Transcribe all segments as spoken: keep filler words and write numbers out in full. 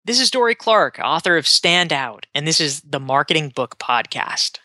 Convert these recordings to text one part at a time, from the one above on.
This is Dorie Clark, author of Stand Out, and this is the Marketing Book Podcast.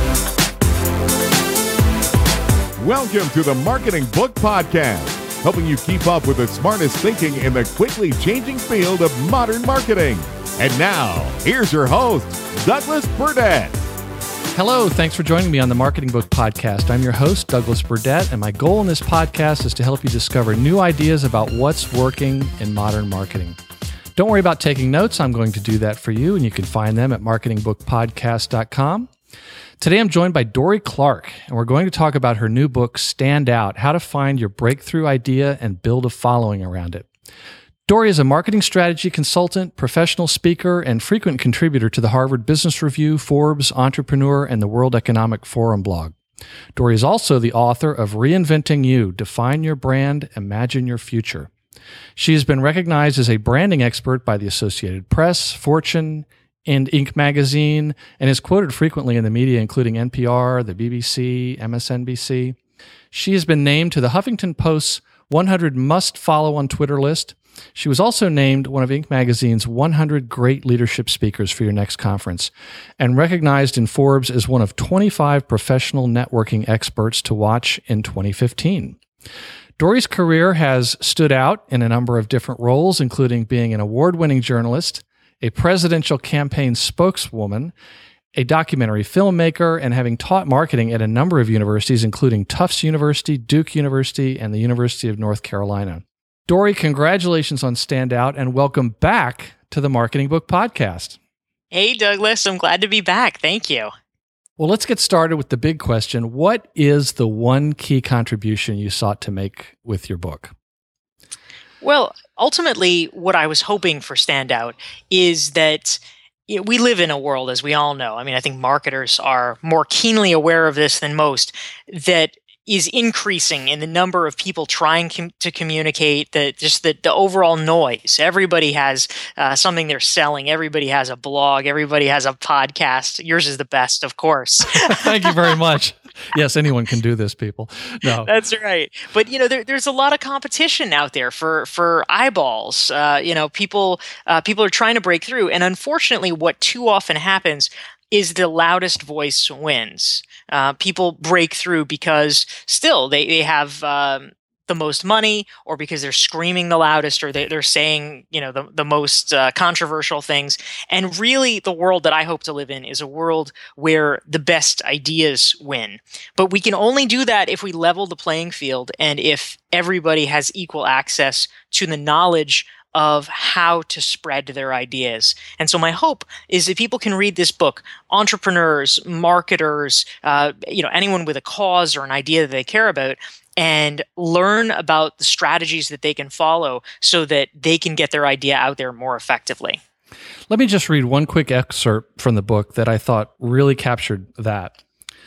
Welcome to the Marketing Book Podcast, helping you keep up with the smartest thinking in the quickly changing field of modern marketing. And now, here's your host, Douglas Burdett. Hello, thanks for joining me on the Marketing Book Podcast. I'm your host, Douglas Burdett, and my goal in this podcast is to help you discover new ideas about what's working in modern marketing. Don't worry about taking notes. I'm going to do that for you, and you can find them at marketing book podcast dot com. Today, I'm joined by Dorie Clark, and we're going to talk about her new book, Stand Out, How to Find Your Breakthrough Idea and Build a Following Around It. Dorie is a marketing strategy consultant, professional speaker, and frequent contributor to the Harvard Business Review, Forbes, Entrepreneur, and the World Economic Forum blog. Dorie is also the author of Reinventing You, Define Your Brand, Imagine Your Future. She has been recognized as a branding expert by the Associated Press, Fortune, and Inc magazine, and is quoted frequently in the media, including N P R, the B B C, M S N B C. She has been named to the Huffington Post's one hundred Must-Follow on Twitter list. She was also named one of Inc magazine's one hundred Great Leadership Speakers for your next conference, and recognized in Forbes as one of twenty-five professional networking experts to watch in twenty fifteen. Dorie's career has stood out in a number of different roles, including being an award-winning journalist, a presidential campaign spokeswoman, a documentary filmmaker, and having taught marketing at a number of universities, including Tufts University, Duke University, and the University of North Carolina. Dorie, congratulations on Stand Out, and welcome back to the Marketing Book Podcast. Hey, Douglas. I'm glad to be back. Thank you. Well, let's get started with the big question. What is the one key contribution you sought to make with your book? Well, ultimately, what I was hoping for Stand Out is that you know, we live in a world, as we all know. I mean, I think marketers are more keenly aware of this than most, that is increasing in the number of people trying com- to communicate, the, just the, the overall noise. Everybody has uh, something they're selling. Everybody has a blog. Everybody has a podcast. Yours is the best, of course. Thank you very much. Yes, anyone can do this, people. No, that's right. But you know, there, there's a lot of competition out there for for eyeballs. Uh, you know, people uh, people are trying to break through, and unfortunately, what too often happens is the loudest voice wins. Uh, people break through because still they, they have um, the most money, or because they're screaming the loudest, or they, they're saying you know the, the most uh, controversial things. And really, the world that I hope to live in is a world where the best ideas win. But we can only do that if we level the playing field and if everybody has equal access to the knowledge of how to spread their ideas. And so my hope is that people can read this book, entrepreneurs, marketers, uh, you know, anyone with a cause or an idea that they care about, and learn about the strategies that they can follow so that they can get their idea out there more effectively. Let me just read one quick excerpt from the book that I thought really captured that.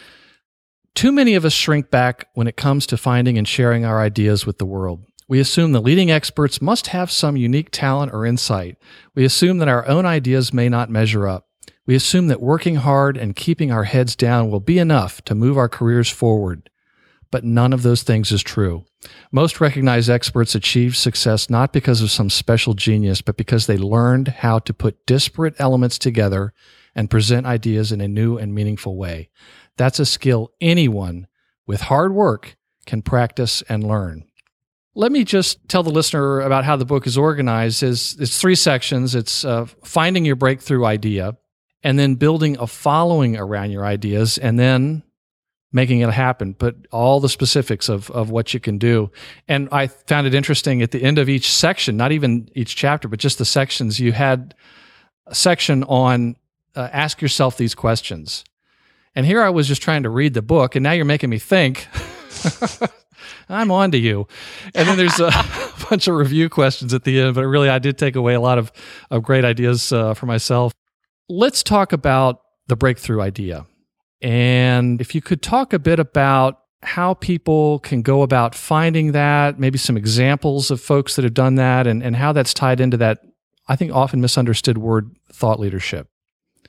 Too many of us shrink back when it comes to finding and sharing our ideas with the world. We assume the leading experts must have some unique talent or insight. We assume that our own ideas may not measure up. We assume that working hard and keeping our heads down will be enough to move our careers forward. But none of those things is true. Most recognized experts achieve success not because of some special genius, but because they learned how to put disparate elements together and present ideas in a new and meaningful way. That's a skill anyone with hard work can practice and learn. Let me just tell the listener about how the book is organized. It's, it's three sections. It's uh, finding your breakthrough idea, and then building a following around your ideas, and then making it happen. But all the specifics of, of what you can do. And I found it interesting at the end of each section, not even each chapter, but just the sections, you had a section on uh, ask yourself these questions. And here I was just trying to read the book, and now you're making me think. I'm on to you. And then there's a bunch of review questions at the end, but really I did take away a lot of, of great ideas uh, for myself. Let's talk about the breakthrough idea. And if you could talk a bit about how people can go about finding that, maybe some examples of folks that have done that, and, and how that's tied into that, I think, often misunderstood word, thought leadership.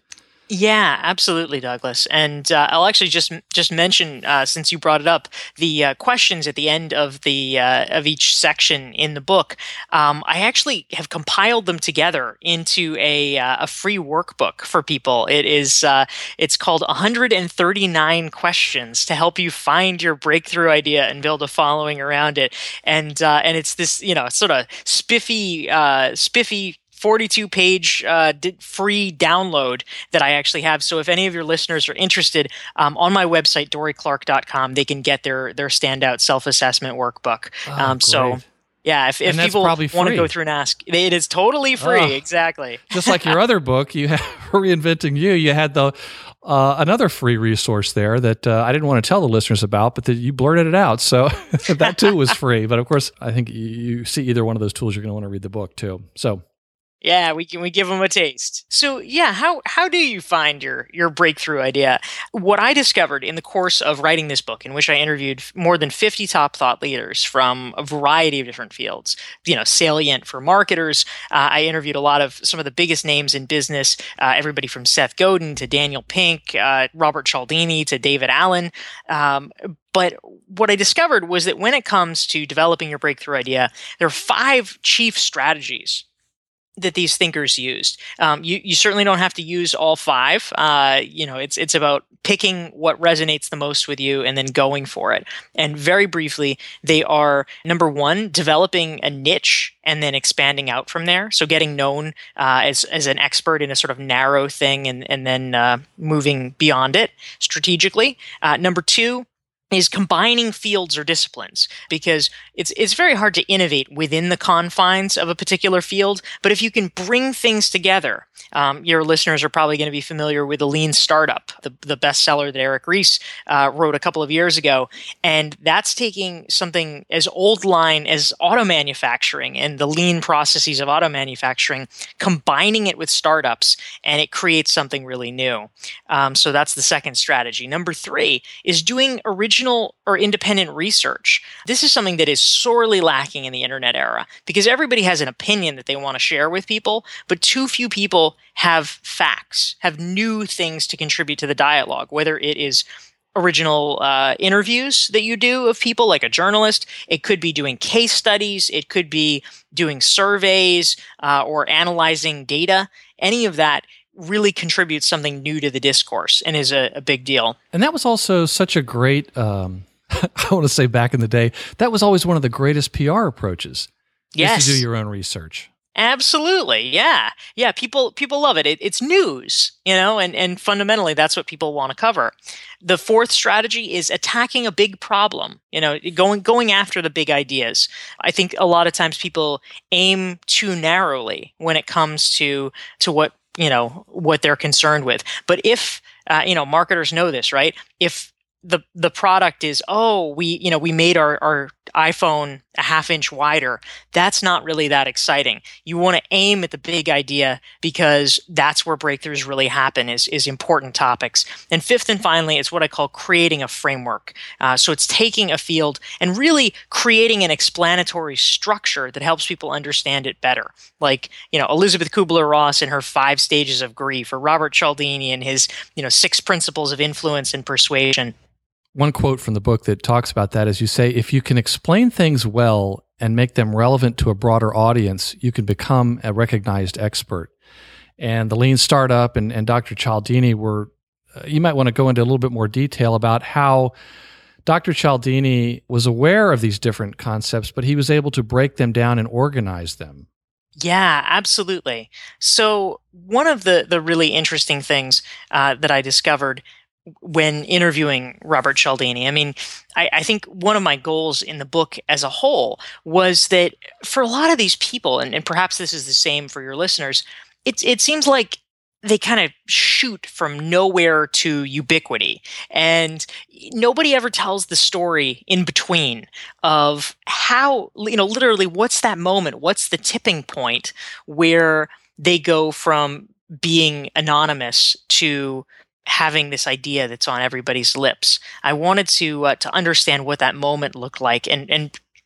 Yeah, absolutely, Douglas. And uh, I'll actually just just mention, uh, since you brought it up, the uh, questions at the end of the uh, of each section in the book. Um, I actually have compiled them together into a uh, a free workbook for people. It is uh, it's called one hundred thirty-nine Questions to help you find your breakthrough idea and build a following around it. And uh, and it's this, you know, sort of spiffy uh, spiffy forty-two page uh, d- free download that I actually have. So if any of your listeners are interested, um, on my website, dory clark dot com, they can get their their standout self-assessment workbook. Oh, Um, so great. yeah, if, if And that's people probably want to free. go through and ask, it is totally free. Oh. Exactly. Just like your other book, you have Reinventing You, you had the uh, another free resource there that uh, I didn't want to tell the listeners about, but that you blurted it out. So that too was free. But of course, I think you, you see either one of those tools, you're going to want to read the book too. So Yeah, we can we give them a taste. So yeah, how how do you find your your breakthrough idea? What I discovered in the course of writing this book, in which I interviewed more than fifty top thought leaders from a variety of different fields, you know, salient for marketers. Uh, I interviewed a lot of some of the biggest names in business, uh, everybody from Seth Godin to Daniel Pink, uh, Robert Cialdini to David Allen. Um, But what I discovered was that when it comes to developing your breakthrough idea, there are five chief strategies that these thinkers used. Um, you, you certainly don't have to use all five. Uh, you know, it's it's about picking what resonates the most with you and then going for it. And very briefly, they are, number one, developing a niche and then expanding out from there. So getting known uh, as as an expert in a sort of narrow thing, and and then uh, moving beyond it strategically. Uh, number two is combining fields or disciplines, because it's it's very hard to innovate within the confines of a particular field. But if you can bring things together, um, your listeners are probably going to be familiar with the Lean Startup, the, the bestseller that Eric Ries uh, wrote a couple of years ago. And that's taking something as old line as auto manufacturing and the lean processes of auto manufacturing, combining it with startups, and it creates something really new. Um, so that's the second strategy. Number three is doing original or independent research. This is something that is sorely lacking in the internet era, because everybody has an opinion that they want to share with people, but too few people have facts, have new things to contribute to the dialogue, whether it is original uh, interviews that you do of people like a journalist. It could be doing case studies. It could be doing surveys uh, or analyzing data. Any of that really contributes something new to the discourse and is a, a big deal. And that was also such a great, um, I want to say back in the day, that was always one of the greatest P R approaches. Yes. Is to do your own research. Absolutely. Yeah. Yeah. People, people love it. it. It's news, you know, and, and fundamentally that's what people want to cover. The fourth strategy is attacking a big problem, you know, going, going after the big ideas. I think a lot of times people aim too narrowly when it comes to, to what, you know, what they're concerned with. But if, uh, you know, marketers know this, right? If the the product is, oh, we, you know, we made our, our iPhone a half inch wider, that's not really that exciting. You want to aim at the big idea, because that's where breakthroughs really happen, is, is important topics. And fifth and finally, it's what I call creating a framework. Uh, so it's taking a field and really creating an explanatory structure that helps people understand it better. Like, you know, Elizabeth Kubler-Ross and her five stages of grief, or Robert Cialdini and his, you know, six principles of influence and persuasion. One quote from the book that talks about that is, you say, if you can explain things well and make them relevant to a broader audience, you can become a recognized expert. And the Lean Startup and, and Doctor Cialdini were, uh, you might want to go into a little bit more detail about how Doctor Cialdini was aware of these different concepts, but he was able to break them down and organize them. Yeah, absolutely. So one of the, the really interesting things uh, that I discovered when interviewing Robert Cialdini, I mean, I, I think one of my goals in the book as a whole was that for a lot of these people, and, and perhaps this is the same for your listeners, it, it seems like they kind of shoot from nowhere to ubiquity. And nobody ever tells the story in between of how, you know, literally what's that moment? What's the tipping point where they go from being anonymous to having this idea that's on everybody's lips? I wanted to uh, to understand what that moment looked like, and and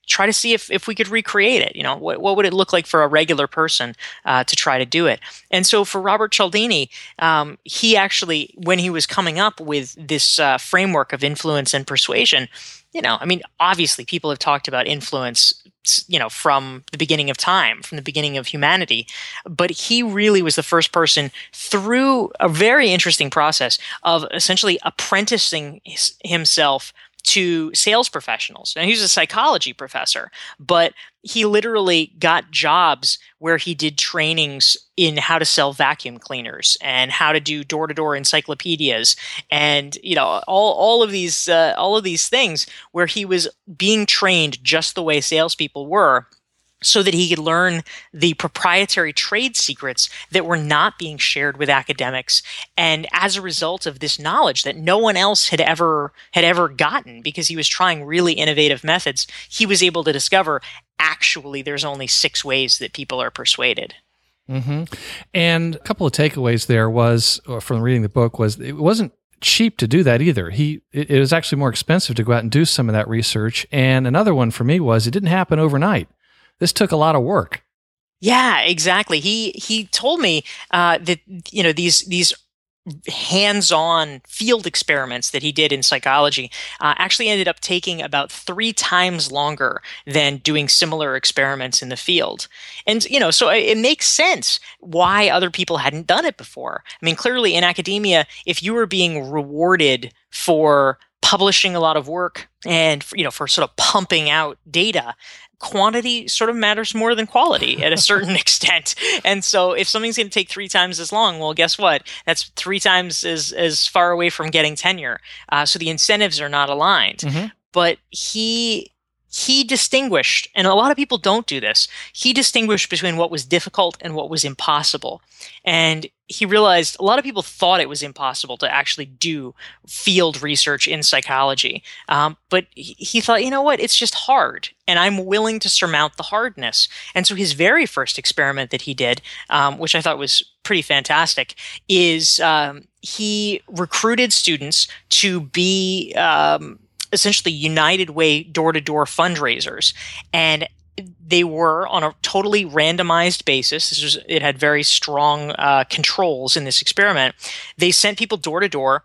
try to see if, if we could recreate it. You know, what, what would it look like for a regular person uh, to try to do it? And so for Robert Cialdini, um, he actually, when he was coming up with this uh, framework of influence and persuasion, you know, I mean, obviously people have talked about influence, you know, from the beginning of time, from the beginning of humanity. But he really was the first person through a very interesting process of essentially apprenticing his, himself to sales professionals. And he was a psychology professor, but he literally got jobs where he did trainings in how to sell vacuum cleaners and how to do door-to-door encyclopedias, and you know all all of these uh, all of these things where he was being trained just the way salespeople were, so that he could learn the proprietary trade secrets that were not being shared with academics. And as a result of this knowledge that no one else had ever had ever gotten, because he was trying really innovative methods, he was able to discover actually there's only six ways that people are persuaded. Mm-hmm. And a couple of takeaways there was, from reading the book, was it wasn't cheap to do that either. He it, it was actually more expensive to go out and do some of that research. And another one for me was it didn't happen overnight. This took a lot of work. Yeah, exactly. He he told me uh, that you know these these hands-on field experiments that he did in psychology uh, actually ended up taking about three times longer than doing similar experiments in the field. And you know, so it makes sense why other people hadn't done it before. I mean, clearly in academia, if you were being rewarded for publishing a lot of work and you know for sort of pumping out data, quantity sort of matters more than quality at a certain extent. And so if something's going to take three times as long, well, guess what? That's three times as, as far away from getting tenure. Uh, so the incentives are not aligned. Mm-hmm. But he he distinguished, and a lot of people don't do this, he distinguished between what was difficult and what was impossible. And he realized a lot of people thought it was impossible to actually do field research in psychology. Um, but he, he thought, you know what, it's just hard, and I'm willing to surmount the hardness. And so his very first experiment that he did, um, which I thought was pretty fantastic, is um, he recruited students to be um, essentially United Way door-to-door fundraisers. And they were on a totally randomized basis. This was, it had very strong uh, controls in this experiment. They sent people door to door,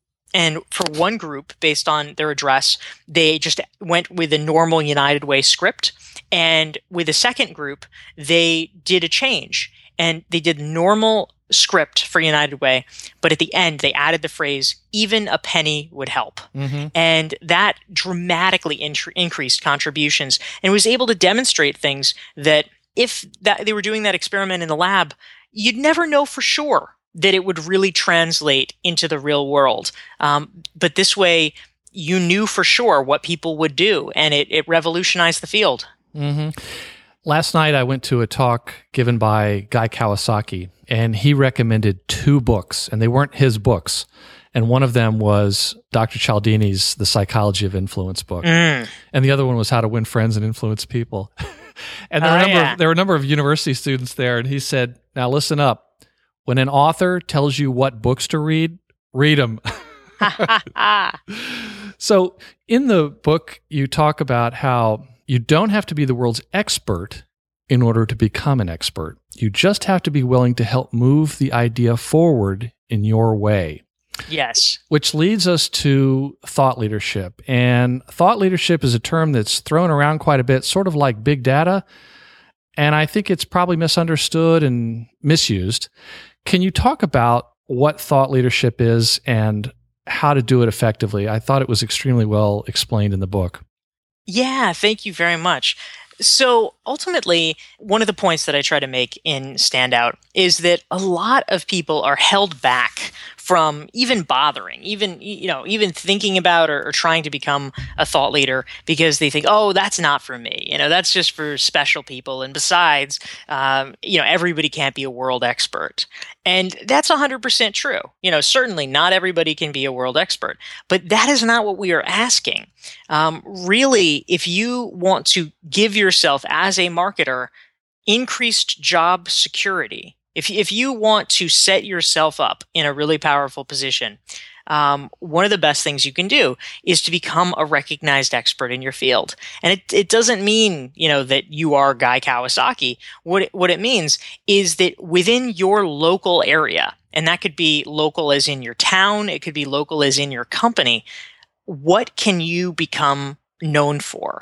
and for one group, based on their address, they just went with a normal United Way script. And with a second group, they did a change, and they did normal script for United Way, but at the end they added the phrase, "Even a penny would help." Mm-hmm. And that dramatically in- increased contributions, and was able to demonstrate things that if that they were doing that experiment in the lab, you'd never know for sure that it would really translate into the real world. Um, but this way, you knew for sure what people would do, and it, it revolutionized the field. Mm-hmm. Last night, I went to a talk given by Guy Kawasaki, and he recommended two books, and they weren't his books. And one of them was Doctor Cialdini's The Psychology of Influence book. Mm. And the other one was How to Win Friends and Influence People. And there, uh, were a number yeah. of, there were a number of university students there, and he said, now listen up. When an author tells you what books to read, read them. So in the book, you talk about how you don't have to be the world's expert in order to become an expert. You just have to be willing to help move the idea forward in your way. Yes. Which leads us to thought leadership. And thought leadership is a term that's thrown around quite a bit, sort of like big data. And I think it's probably misunderstood and misused. Can you talk about what thought leadership is and how to do it effectively? I thought it was extremely well explained in the book. Yeah, thank you very much. So ultimately, one of the points that I try to make in Standout is that a lot of people are held back from even bothering, even you know, even thinking about or, or trying to become a thought leader because they think, oh, that's not for me. You know, that's just for special people. And besides, um, you know, everybody can't be a world expert. And that's one hundred percent true. You know, certainly not everybody can be a world expert, but that is not what we are asking. Um, really, if you want to give yourself as a marketer increased job security, If if you want to set yourself up in a really powerful position, um, one of the best things you can do is to become a recognized expert in your field. And it, it doesn't mean, you know, that you are Guy Kawasaki. What it, what it means is that within your local area, and that could be local as in your town, it could be local as in your company, what can you become known for?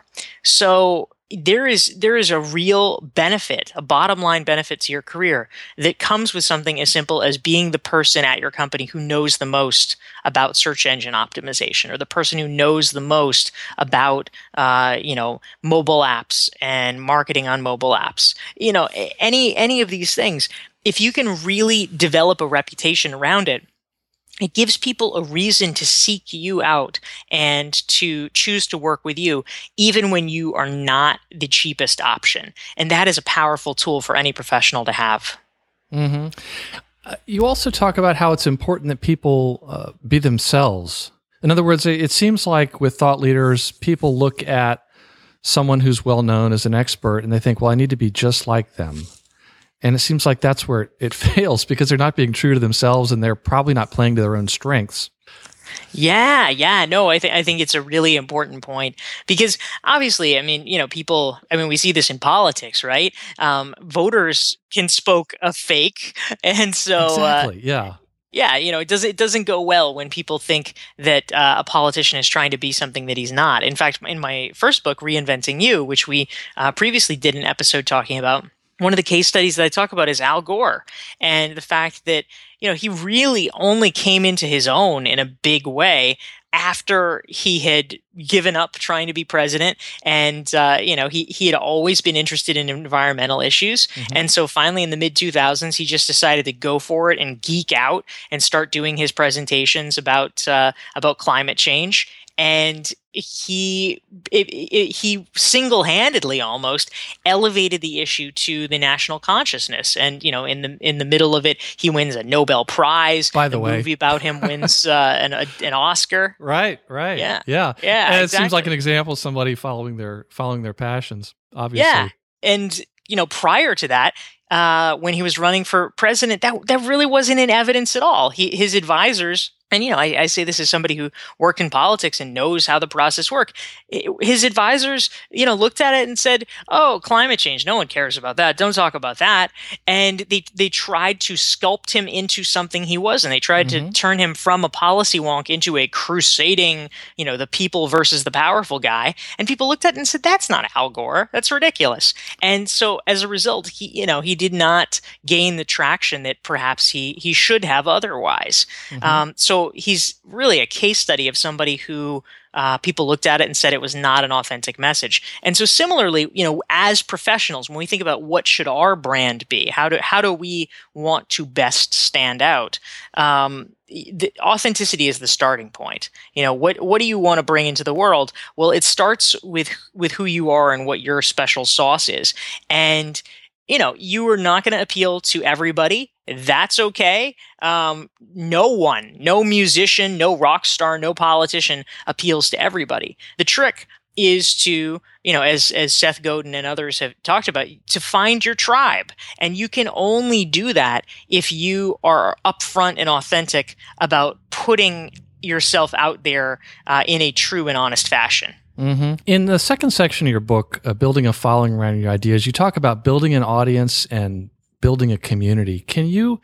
So there is there is a real benefit, a bottom line benefit to your career that comes with something as simple as being the person at your company who knows the most about search engine optimization, or the person who knows the most about uh, you know mobile apps and marketing on mobile apps. You know, any any of these things. If you can really develop a reputation around it, it gives people a reason to seek you out and to choose to work with you, even when you are not the cheapest option. And that is a powerful tool for any professional to have. Mm-hmm. Uh, you also talk about how it's important that people uh, be themselves. In other words, it seems like with thought leaders, people look at someone who's well known as an expert and they think, well, I need to be just like them. And it seems like that's where it fails, because they're not being true to themselves and they're probably not playing to their own strengths. Yeah, yeah, no, I think I think it's a really important point, because obviously, I mean, you know, people, I mean, we see this in politics, right? Um, voters can spoke a fake, and so exactly, uh, yeah. Yeah, you know, it doesn't it doesn't go well when people think that uh, a politician is trying to be something that he's not. In fact, in my first book, Reinventing You, which we uh, previously did an episode talking about, one of the case studies that I talk about is Al Gore, and the fact that, you know, he really only came into his own in a big way after he had given up trying to be president. And, uh, you know, he, he had always been interested in environmental issues. Mm-hmm. And so finally in the mid two thousands, he just decided to go for it and geek out and start doing his presentations about, uh, about climate change. And he it, it, he single-handedly almost elevated the issue to the national consciousness. And, you know, in the in the middle of it, he wins a Nobel Prize. By the, the way, movie about him wins uh, an a, an Oscar. Right, right. Yeah, yeah, yeah. And exactly. It seems like an example of somebody following their following their passions. Obviously, yeah. And, you know, prior to that, uh, when he was running for president, that that really wasn't in evidence at all. He his advisors. And, you know, I, I say this as somebody who worked in politics and knows how the process works. His advisors, you know, looked at it and said, oh, climate change, no one cares about that. Don't talk about that. And they they tried to sculpt him into something he wasn't. They tried mm-hmm. to turn him from a policy wonk into a crusading, you know, the people versus the powerful guy. And people looked at it and said, that's not Al Gore. That's ridiculous. And so as a result, he, you know, he did not gain the traction that perhaps he, he should have otherwise. Mm-hmm. Um, so So he's really a case study of somebody who uh, people looked at it and said it was not an authentic message. And so similarly, you know, as professionals, when we think about what should our brand be, how do how do we want to best stand out? Um, the authenticity is the starting point. You know, what what do you want to bring into the world? Well, it starts with with who you are and what your special sauce is. And you know, you are not going to appeal to everybody. That's okay. Um, no one, no musician, no rock star, no politician appeals to everybody. The trick is to, you know, as as Seth Godin and others have talked about, to find your tribe. And you can only do that if you are upfront and authentic about putting yourself out there uh, in a true and honest fashion. Mm-hmm. In the second section of your book, uh, Building a Following Around Your Ideas, you talk about building an audience and building a community. Can you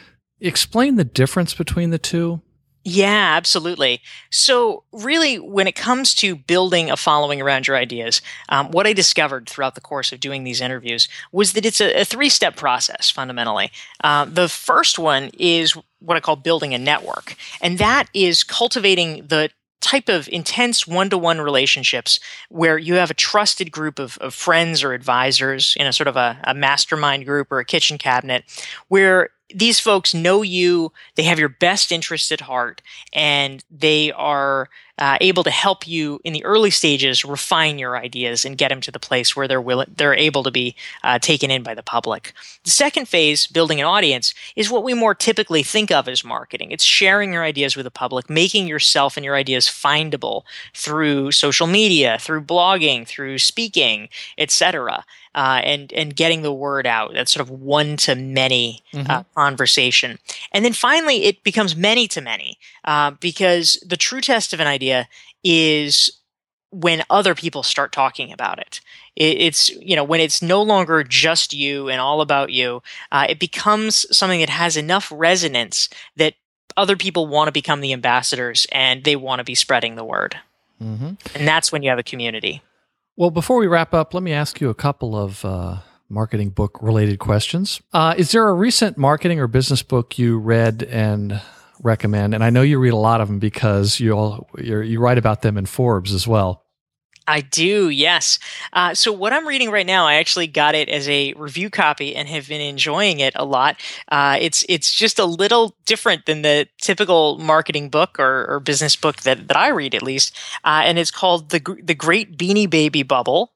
explain the difference between the two? Yeah, absolutely. So really, when it comes to building a following around your ideas, um, what I discovered throughout the course of doing these interviews was that it's a, a three-step process, fundamentally. Uh, the first one is what I call building a network, and that is cultivating the type of intense one-to-one relationships where you have a trusted group of, of friends or advisors in a sort of a, a mastermind group or a kitchen cabinet, where these folks know you, they have your best interests at heart, and they are uh, able to help you in the early stages refine your ideas and get them to the place where they're willing, they're able to be uh, taken in by the public. The second phase, building an audience, is what we more typically think of as marketing. It's sharing your ideas with the public, making yourself and your ideas findable through social media, through blogging, through speaking, et cetera. uh, and and getting the word out. That sort of one to many mm-hmm. uh, conversation, and then finally it becomes many to many uh, because the true test of an idea is when other people start talking about it. it. It's, you know, when it's no longer just you and all about you, uh, it becomes something that has enough resonance that other people want to become the ambassadors and they want to be spreading the word. Mm-hmm. And that's when you have a community. Well, before we wrap up, let me ask you a couple of uh, marketing book related questions. Uh, is there a recent marketing or business book you read and recommend? And I know you read a lot of them because you all you're, you write about them in Forbes as well. I do, yes. Uh, so what I'm reading right now, I actually got it as a review copy and have been enjoying it a lot. Uh, it's it's just a little different than the typical marketing book or, or business book that, that I read, at least. Uh, and it's called the the Great Beanie Baby Bubble.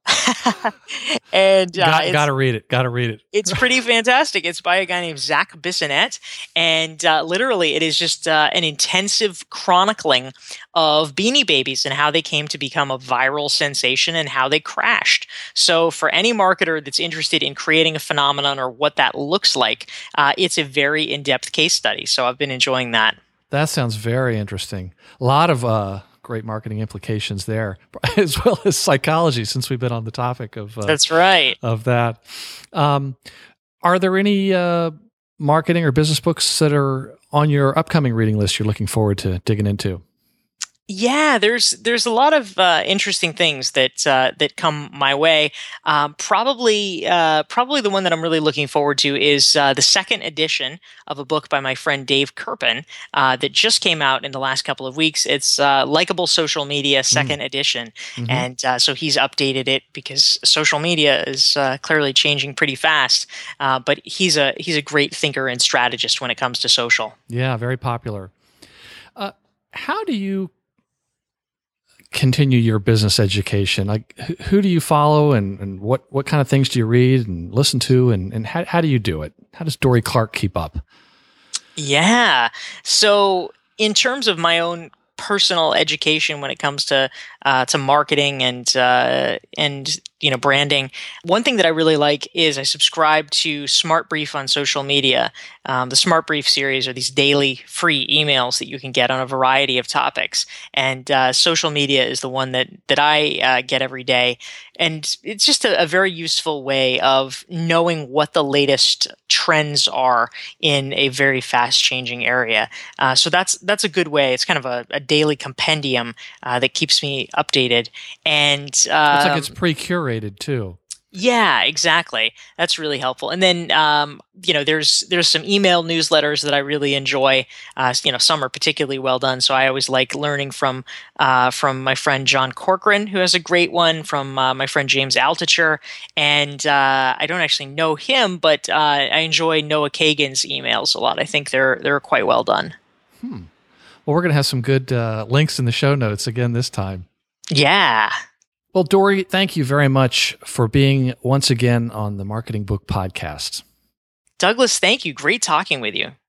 and uh, got, gotta read it. Gotta read it. It's pretty fantastic. It's by a guy named Zach Bissonette, and uh, literally, it is just uh, an intensive chronicling of Beanie Babies and how they came to become a viral sensation and how they crashed. So for any marketer that's interested in creating a phenomenon or what that looks like, uh, it's a very in-depth case study. So I've been enjoying that. That sounds very interesting. A lot of uh, great marketing implications there, as well as psychology, since we've been on the topic of uh, that's right of that. Um, are there any uh, marketing or business books that are on your upcoming reading list you're looking forward to digging into? Yeah, there's there's a lot of uh, interesting things that uh, that come my way. Um, probably uh, probably the one that I'm really looking forward to is uh, the second edition of a book by my friend Dave Kerpen uh, that just came out in the last couple of weeks. It's uh, Likeable Social Media second mm. edition, mm-hmm. and uh, so he's updated it because social media is uh, clearly changing pretty fast. Uh, but he's a he's a great thinker and strategist when it comes to social. Yeah, very popular. Uh, how do you continue your business education? Like, who do you follow, and, and what, what kind of things do you read and listen to, and, and how, how do you do it? How does Dorie Clark keep up? Yeah. So in terms of my own personal education when it comes to uh, to marketing and uh, and you know branding, one thing that I really like is I subscribe to Smart Brief on social media. Um, the Smart Brief series are these daily free emails that you can get on a variety of topics, and uh, social media is the one that that I uh, get every day. And it's just a, a very useful way of knowing what the latest trends are in a very fast-changing area. Uh, so that's that's a good way. It's kind of a, a daily compendium uh, that keeps me updated. And um, it's like it's pre-curated too. Yeah, exactly. That's really helpful. And then, um, you know, there's there's some email newsletters that I really enjoy. Uh, you know, some are particularly well done. So I always like learning from uh, from my friend John Corcoran, who has a great one, from uh, my friend James Altucher. And uh, I don't actually know him, but uh, I enjoy Noah Kagan's emails a lot. I think they're they're quite well done. Hmm. Well, we're going to have some good uh, links in the show notes again this time. Yeah. Well, Dorie, thank you very much for being once again on the Marketing Book Podcast. Douglas, thank you. Great talking with you.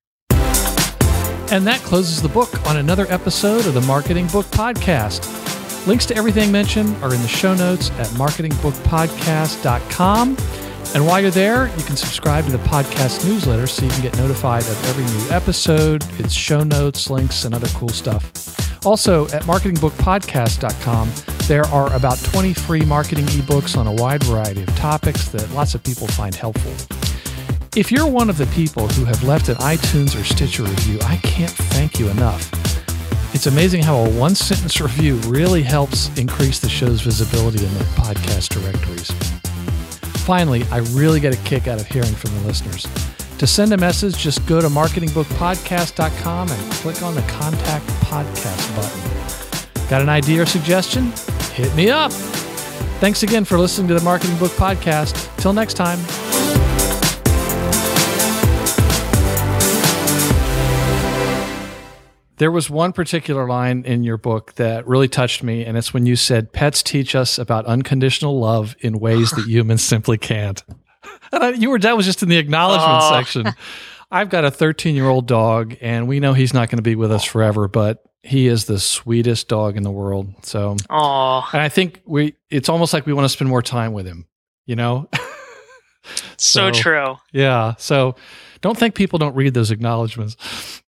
And that closes the book on another episode of the Marketing Book Podcast. Links to everything mentioned are in the show notes at marketing book podcast dot com. And while you're there, you can subscribe to the podcast newsletter so you can get notified of every new episode, its show notes, links, and other cool stuff. Also, at marketing book podcast dot com, there are about twenty free marketing ebooks on a wide variety of topics that lots of people find helpful. If you're one of the people who have left an iTunes or Stitcher review, I can't thank you enough. It's amazing how a one-sentence review really helps increase the show's visibility in the podcast directories. Finally, I really get a kick out of hearing from the listeners. To send a message, just go to marketing book podcast dot com and click on the Contact Podcast button. Got an idea or suggestion? Hit me up. Thanks again for listening to the Marketing Book Podcast. Till next time. There was one particular line in your book that really touched me, and it's when you said, "Pets teach us about unconditional love in ways that humans simply can't." And I, you were that was just in the acknowledgement oh. section. I've got a thirteen-year-old dog, and we know he's not going to be with us forever, but he is the sweetest dog in the world. So, Aww. And I think we it's almost like we want to spend more time with him, you know? So, so true. Yeah. So don't think people don't read those acknowledgments.